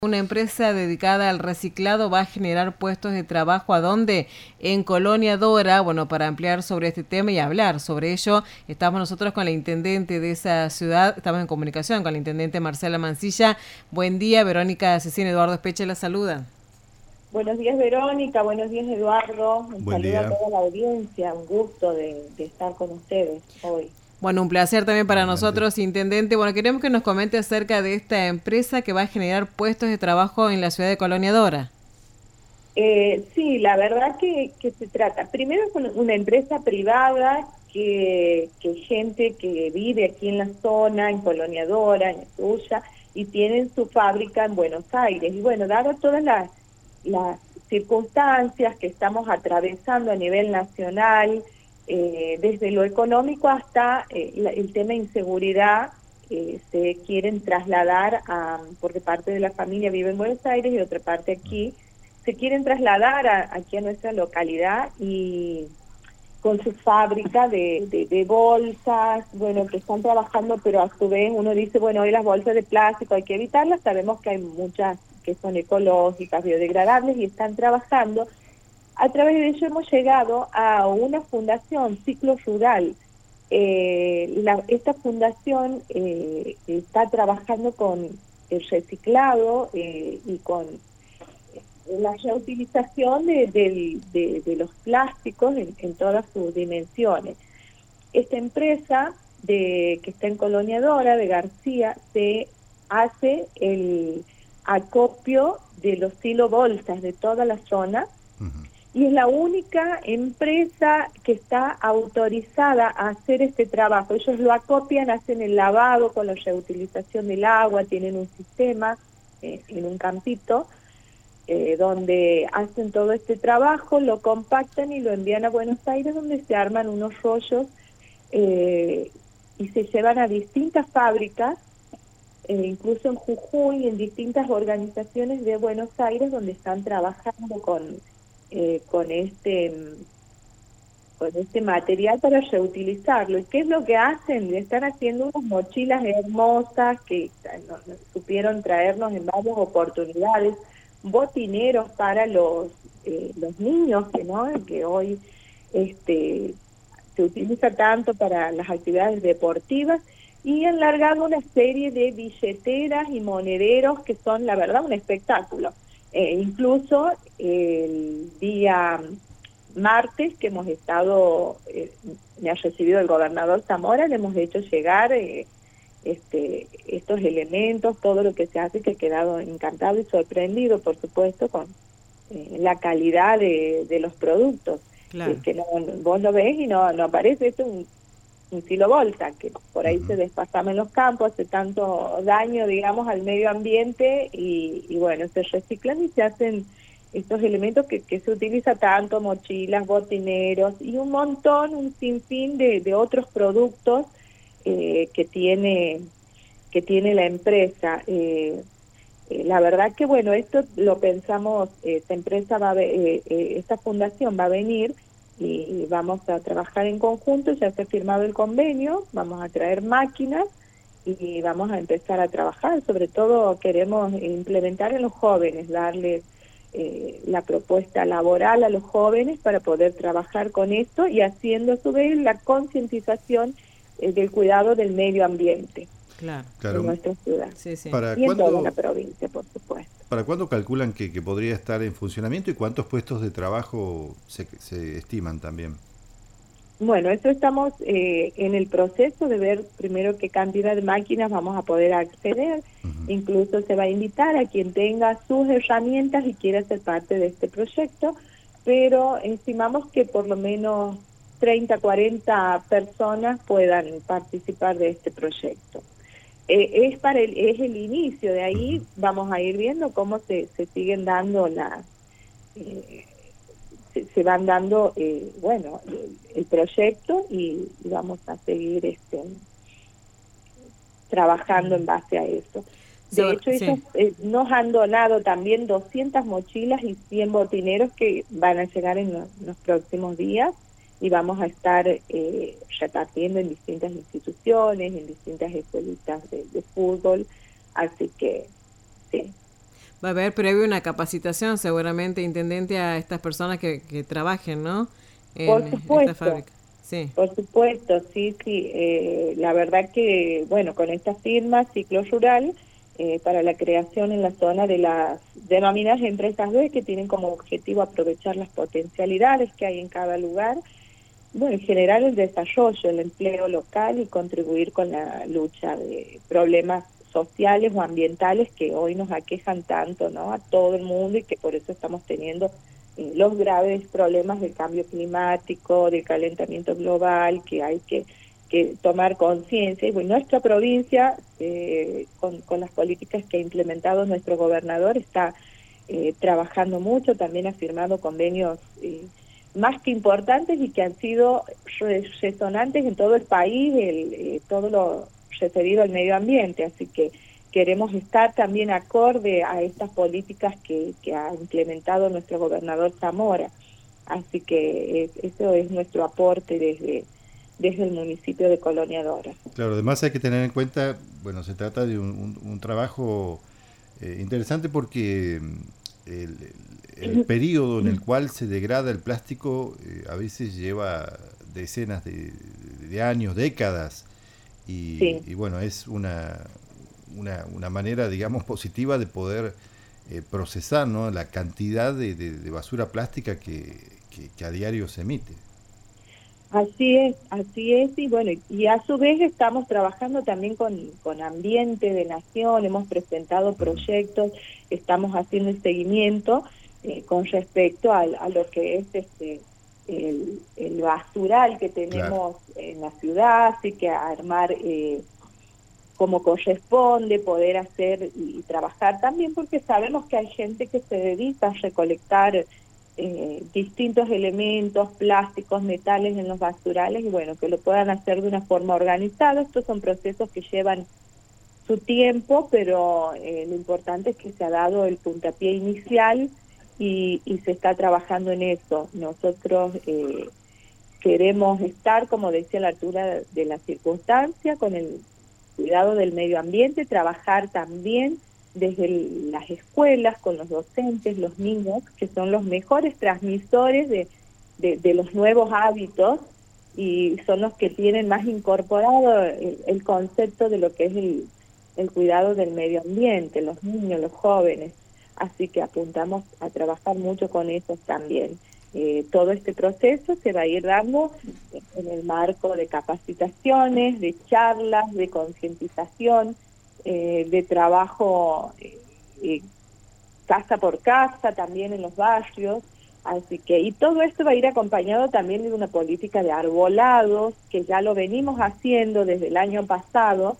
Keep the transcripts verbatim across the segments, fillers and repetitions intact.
Una empresa dedicada al reciclado va a generar puestos de trabajo. ¿A dónde? En Colonia Dora. Bueno, para ampliar sobre este tema y hablar sobre ello, estamos nosotros con la intendente de esa ciudad, estamos en comunicación con la intendente Marcela Mancilla. Buen día, Verónica Cecina, Eduardo Espeche la saluda. Buenos días, Verónica, buenos días, Eduardo. Un Buen saludo a día. toda la audiencia, un gusto de, de estar con ustedes hoy. Bueno, un placer también para Adelante. nosotros, intendente. Bueno, queremos que nos comente acerca de esta empresa que va a generar puestos de trabajo en la ciudad de Colonia Dora. Eh, sí, la verdad que, que se trata, primero con una empresa privada que, que gente que vive aquí en la zona, en Colonia Dora, en Suya, y tienen su fábrica en Buenos Aires. Y bueno, dado todas las, las circunstancias que estamos atravesando a nivel nacional, Eh, desde lo económico hasta eh, la, el tema de inseguridad, eh, se quieren trasladar, a, porque parte de la familia vive en Buenos Aires y otra parte aquí, se quieren trasladar a, aquí a nuestra localidad y con su fábrica de, de, de bolsas, bueno, que están trabajando, pero a su vez uno dice, bueno, hoy las bolsas de plástico hay que evitarlas, sabemos que hay muchas que son ecológicas, biodegradables y están trabajando. A través de ello hemos llegado a una fundación, Ciclo Rural. Eh, la, esta fundación eh, está trabajando con el reciclado eh, y con la reutilización de, de, de, de los plásticos en, en todas sus dimensiones. Esta empresa de, que está en Colonia Dora, de García, se hace el acopio de los silobolsas de toda la zona. Uh-huh. Y es la única empresa que está autorizada a hacer este trabajo. Ellos lo acopian, hacen el lavado con la reutilización del agua, tienen un sistema eh, en un campito eh, donde hacen todo este trabajo, lo compactan y lo envían a Buenos Aires, donde se arman unos rollos eh, y se llevan a distintas fábricas, eh, incluso en Jujuy, en distintas organizaciones de Buenos Aires, donde están trabajando con... Eh, con este con este material para reutilizarlo. ¿Y qué es lo que hacen? Están haciendo unas mochilas hermosas que no, no, supieron traernos en varias oportunidades, botineros para los eh, los niños, que no que hoy este se utiliza tanto para las actividades deportivas, y han largado una serie de billeteras y monederos que son, la verdad, un espectáculo. Eh, incluso el día martes que hemos estado, eh, me ha recibido el gobernador Zamora, le hemos hecho llegar eh, este, estos elementos, todo lo que se hace, que he quedado encantado y sorprendido, por supuesto, con eh, la calidad de, de los productos. Claro. Eh, que no, vos lo ves y no, no aparece, esto es un un silobolsa, que por ahí uh-huh. se despasama en los campos, hace tanto daño, digamos, al medio ambiente, y, y bueno, se reciclan y se hacen estos elementos que, que se utiliza tanto, mochilas, botineros, y un montón, un sinfín de, de otros productos eh, que tiene que tiene la empresa. Eh, eh, la verdad que, bueno, esto lo pensamos, eh, esta empresa va a, eh, eh, esta fundación va a venir y vamos a trabajar en conjunto. Ya se ha firmado el convenio, vamos a traer máquinas y vamos a empezar a trabajar. Sobre todo queremos implementar en los jóvenes, darles eh, la propuesta laboral a los jóvenes para poder trabajar con esto y haciendo a su vez la concientización eh, del cuidado del medio ambiente. Claro, claro. En nuestra ciudad. Sí, sí. ¿Para y en cuándo, toda la provincia, por supuesto. ¿Para cuándo calculan que, que podría estar en funcionamiento y cuántos puestos de trabajo se, se estiman también? Bueno, eso estamos eh, en el proceso de ver primero qué cantidad de máquinas vamos a poder acceder. Uh-huh. Incluso se va a invitar a quien tenga sus herramientas y quiera ser parte de este proyecto, pero estimamos que por lo menos treinta, cuarenta personas puedan participar de este proyecto. Eh, es para el, es el inicio, de ahí uh-huh. vamos a ir viendo cómo se, se siguen dando las... Eh, se, se van dando, eh, bueno, el, el proyecto y, y vamos a seguir este trabajando en base a eso. De so, hecho, sí. ellos eh, nos han donado también doscientas mochilas y cien botineros que van a llegar en los, en los próximos días, y vamos a estar eh, repartiendo en distintas instituciones, en distintas escuelitas de, de fútbol, así que sí. Va a haber previo una capacitación seguramente, intendente, a estas personas que, que trabajen, ¿no? En Por supuesto, esta fábrica. Sí. Por supuesto, sí, sí. Eh, la verdad que, bueno, con esta firma, Ciclo Rural, eh, para la creación en la zona de las denominadas empresas B, que tienen como objetivo aprovechar las potencialidades que hay en cada lugar, bueno, generar el desarrollo, el empleo local y contribuir con la lucha de problemas sociales o ambientales que hoy nos aquejan tanto, ¿no?, a todo el mundo, y que por eso estamos teniendo eh, los graves problemas del cambio climático, del calentamiento global, que hay que, que tomar conciencia. Y bueno, nuestra provincia, eh, con, con las políticas que ha implementado nuestro gobernador, está eh, trabajando mucho, también ha firmado convenios eh, más que importantes y que han sido resonantes en todo el país, el, eh, todo lo referido al medio ambiente, así que queremos estar también acorde a estas políticas que, que ha implementado nuestro gobernador Zamora, así que es, eso es nuestro aporte desde, desde el municipio de Colonia Dora. Claro, además hay que tener en cuenta, bueno, se trata de un, un, un trabajo eh, interesante porque el, el, el periodo en el cual se degrada el plástico eh, a veces lleva decenas de, de años, décadas, y, sí. y bueno, es una, una, una manera, digamos, positiva de poder eh, procesar, ¿no?, la cantidad de, de, de basura plástica que, que, que a diario se emite. Así es, así es, y bueno, y a su vez estamos trabajando también con, con Ambiente de Nación, hemos presentado proyectos, estamos haciendo el seguimiento eh, con respecto a, a lo que es este el, el basural que tenemos, claro, en la ciudad, así que armar eh, como corresponde, poder hacer y, y trabajar también, porque sabemos que hay gente que se dedica a recolectar Eh, distintos elementos, plásticos, metales en los basurales, y bueno, que lo puedan hacer de una forma organizada. Estos son procesos que llevan su tiempo, pero eh, lo importante es que se ha dado el puntapié inicial y, y se está trabajando en eso. Nosotros eh, queremos estar, como decía, a la altura de la circunstancia, con el cuidado del medio ambiente, trabajar también desde el, las escuelas, con los docentes, los niños, que son los mejores transmisores de, de, de los nuevos hábitos, y son los que tienen más incorporado el, el concepto de lo que es el, el cuidado del medio ambiente, los niños, los jóvenes. Así que apuntamos a trabajar mucho con eso también. Eh, todo este proceso se va a ir dando en el marco de capacitaciones, de charlas, de concientización, Eh, de trabajo eh, eh, casa por casa, también en los barrios, así que, y todo esto va a ir acompañado también de una política de arbolados, que ya lo venimos haciendo desde el año pasado,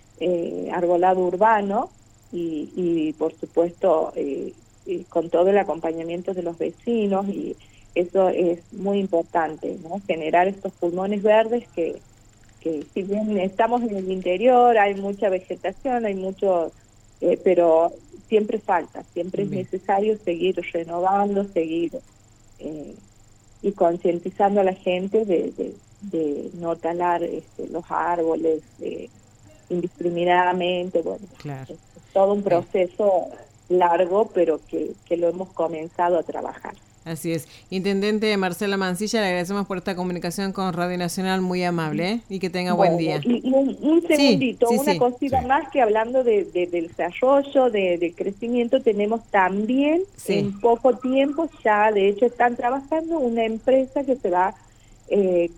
eh, arbolado urbano, y, y por supuesto eh, y con todo el acompañamiento de los vecinos, y eso es muy importante, ¿no?, generar estos pulmones verdes que que si bien estamos en el interior, hay mucha vegetación, hay mucho, eh, pero siempre falta, siempre Bien. es necesario seguir renovando, seguir eh, y concientizando a la gente de, de, de no talar este, los árboles eh, indiscriminadamente. Bueno, claro. es, es todo un proceso Bien. largo, pero que, que lo hemos comenzado a trabajar. Así es. Intendente Marcela Mancilla, le agradecemos por esta comunicación con Radio Nacional, muy amable, ¿eh? Y que tenga bueno, buen día. Y, y un, un segundito, sí, sí, una sí. cosita sí. más, que hablando de, de, del desarrollo, de, de crecimiento, tenemos también sí. en poco tiempo, ya de hecho están trabajando una empresa que se va a eh,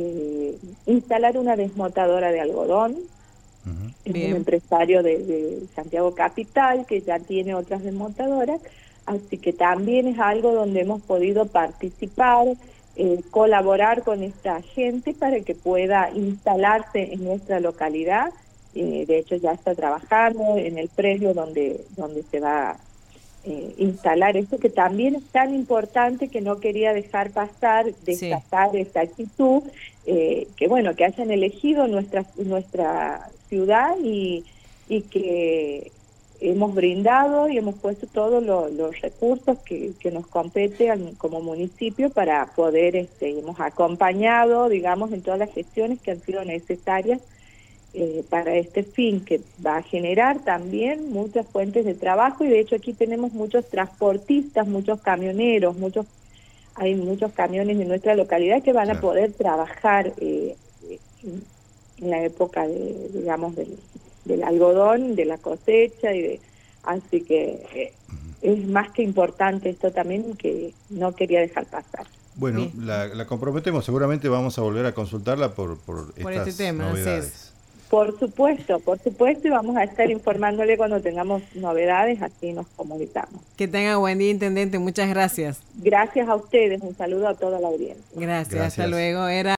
eh, instalar una desmotadora de algodón. Uh-huh. Es Bien. un empresario de, de Santiago Capital que ya tiene otras desmontadoras. Así que también es algo donde hemos podido participar, eh, colaborar con esta gente para que pueda instalarse en nuestra localidad. Eh, de hecho ya está trabajando en el predio donde, donde se va a eh, instalar esto, que también es tan importante, que no quería dejar pasar, destacar sí. esta actitud, eh, que bueno, que hayan elegido nuestra, nuestra ciudad y, y que hemos brindado y hemos puesto todos lo, los recursos que, que nos competen como municipio para poder, este, hemos acompañado, digamos, en todas las gestiones que han sido necesarias eh, para este fin, que va a generar también muchas fuentes de trabajo, y de hecho aquí tenemos muchos transportistas, muchos camioneros, muchos hay muchos camiones en nuestra localidad que van claro. a poder trabajar eh, en, en la época de, digamos, del, del algodón, de la cosecha, y de, así que eh, es más que importante esto también, que no quería dejar pasar. Bueno, la, la comprometemos, seguramente vamos a volver a consultarla por, por, por estas este tema, novedades. Por supuesto, por supuesto, y vamos a estar informándole cuando tengamos novedades, así nos comunicamos. Que tenga buen día, intendente, muchas gracias. Gracias a ustedes, un saludo a toda la audiencia. Gracias, Gracias. hasta luego. Era